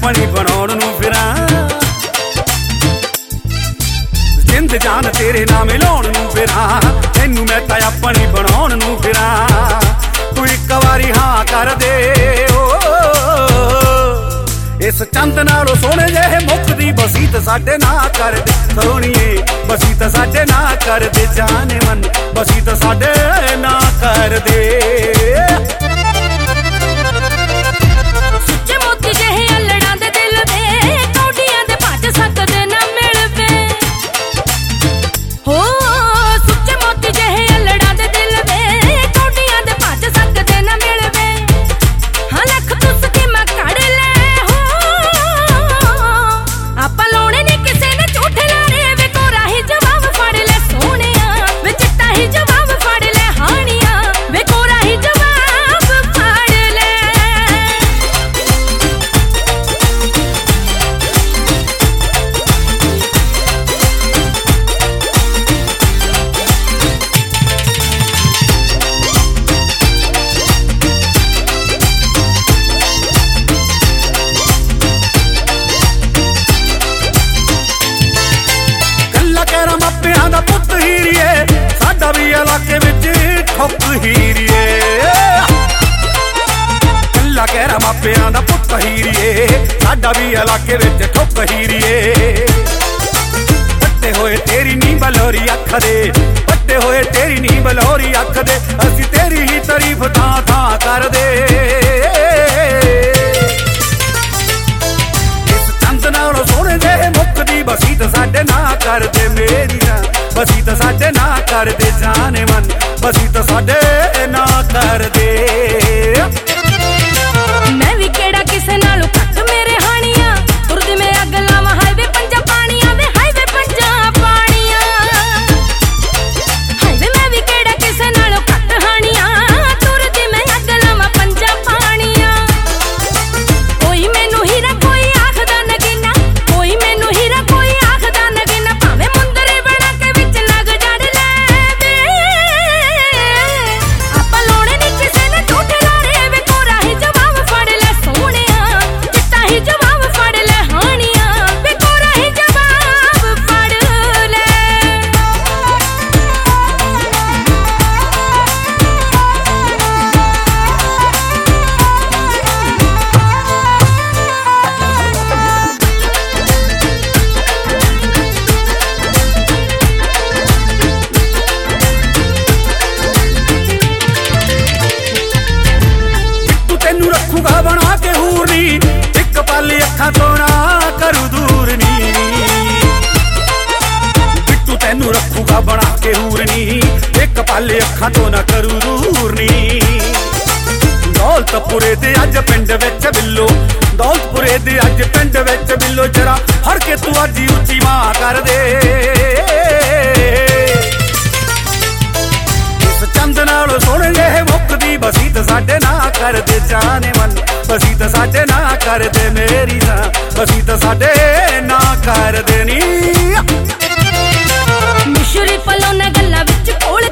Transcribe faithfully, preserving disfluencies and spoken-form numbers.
अपनी बनाउण नूं फिरां, जिंद जान तेरे नाल मिलाउण नूं फिरां, तैनूं मैं तां अपनी बनाउण नूं फिरां। तू इक वारी हां कर दे ओ, इस चंद नालों सोहणे जेहे मुकदी बसीत साडे ना कर दे सोहणीए, बसीत साडे ना कर दे जाने मन, बसीत साडे ना कर दे। सुच्चे मोती जेहे अल्लड़ां दे दिल दे, कौडियां दे भज सकदे ना मिलवे हो। सुच्चे मोती जेहे अल्लड़ां दे दिल दे, कौडियां दे भज सकदे ना मिलवे। हां लख तू स्कीमां कढ ले हो, आपां लाउणे नी किसे ने झूठे लारे वे, कोरा ही जवाब फड़ ले सोहणिया वे, चिट्टा ही जवाब फड़ ले हाणिया वे, कोरा ही जवाब फड़ ले। कल्ला कहरा मापियां दा पुੱਤ हीरीए, साडा भी इलाके विच ठुक हीरीए। कल्ला कहरा मापियां दा पुੱਤ हीरीए, साडा भी इलाके विच ठुक हीरीए। पट्टे होए तेरी नी बलोरी अख दे, पट्टे होए तेरी नी बलोरी अख दे, असीं तेरी ही तारीफ थां थां कर दे। इस चंद नालों सोहणे जेहे मुकदी बसीत साडे ना कर दे मेरिया, बसीत साडे ना कर दे जाने मन, बसीत साडे ना कर दे। मैं भी केड़ा किसे नालों घट मेरे हानिया, तुरदी मैं अग लावां हाईवे पंजा पानिया वे, हाईवे पंजा पानिया। हाईवे मैं भी केड़ा किसे नालों घट हानिया, तुरदी मैं अग लावां पंजा पानिया। कोई मैनू हीरा कोई आखदा नगीना, कोई मैनू हीरा कोई आखदा नगीना, भावें मुंदरे बना के विच लग जड़ ले वे। आपां लाउणे नी किसे ने झूठे लारे वे, कोरा ही जवाब फड़ ले सोहणिया, चिट्टा ही जवाब फड़ ले हाणिया वे, कोरा ही जवाब फड़ ले। तू तैनू रखूगा बना के हूरनी, एक पल अखां तो ना करू दूर नी। बिट्टू तैनू रखूगा बना के हूरनी, एक पल अखां तो ना करू दूर नी। दौलतपुरे दे अज पिंड विच बिल्लो, दौलतपुरे दे अज पिंड विच बिल्लो, जरा फड़ के तू अज उच्ची मां कर दे। इस चंद नालों सोहणे जेहे मुकदी बसीत साडे ना कर दे जाने मन, बसीत साडे ना कर दे मेरी जान, बसीत साडे ना कर दे नी। मिशरी पलों ने गल्लां विच कोल